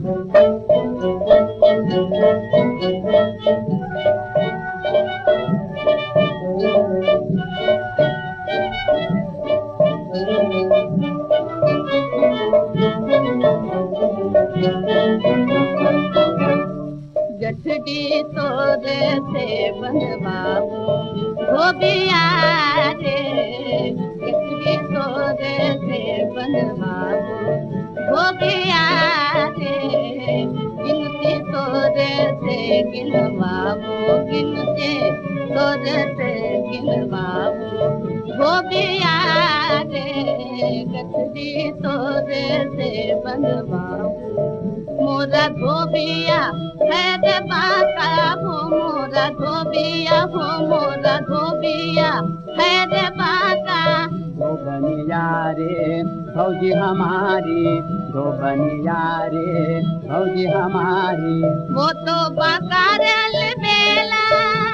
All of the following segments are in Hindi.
गठड़ी तोरे से बनवाओ धोबिया रे, गठड़ी तोरे से बनवाओ धोबिया रे, गिनती तोरे से गिनवाओ, गिनती तोरे से गिनवाओ धोबिया रे, गठड़ी तोरे से बनवाओ। मोरा धोबिया है रे बाका हो, मोरा धोबिया हो, मोरा धोबिया है रे बाका। धोबनिया रे भौजी हमारी, धोबनिया रे भौजी हमारी। वो तो बाका रे अलबेला,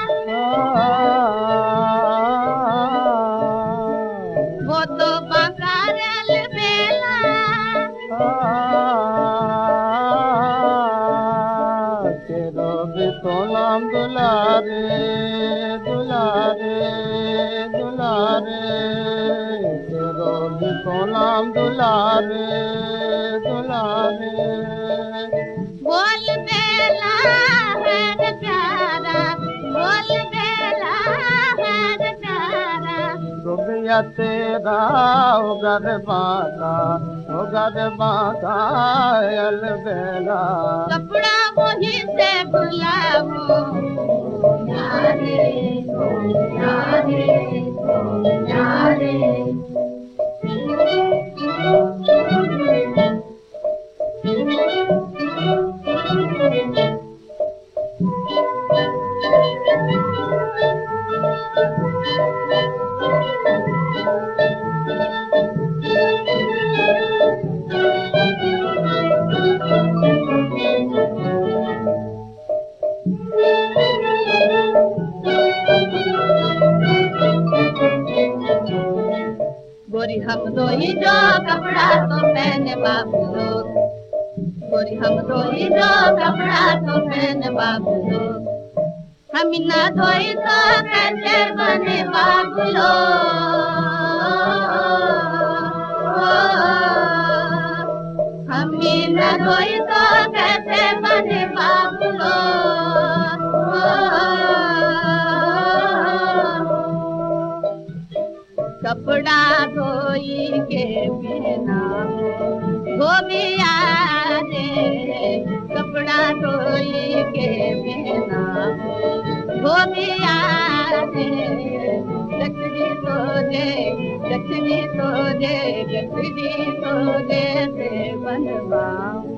वो तो बाका रे अलबेला। तो नाम दुलारे दुलारे दुलारे, तेरो भी तो नाम दुलारे दुलारे। बोल बेला है रे प्यारा, बोल बेला है रे प्यारा। गोबिया तेरा हो गर बाका, हो गर बाका अलबेला। कपड़ा वही से बुलाओ यारे, यारे, यारे। गोरी हम दोई जो कपड़ा तो पहने बाबू लोग, गोरी हम दोई जो कपड़ा तो पहने बाबू लोग। हम ना धोई तो कैसे बने बाबू लोग, हम ना धोई तो कैसे बने बाबू लोग। कपड़ा धोई के पहना धोबिया रे, कपड़ा धोई के पहना धोबिया रे। गठड़ी तोरे, गठड़ी तोरे, गठड़ी तोरे से बनवाओ।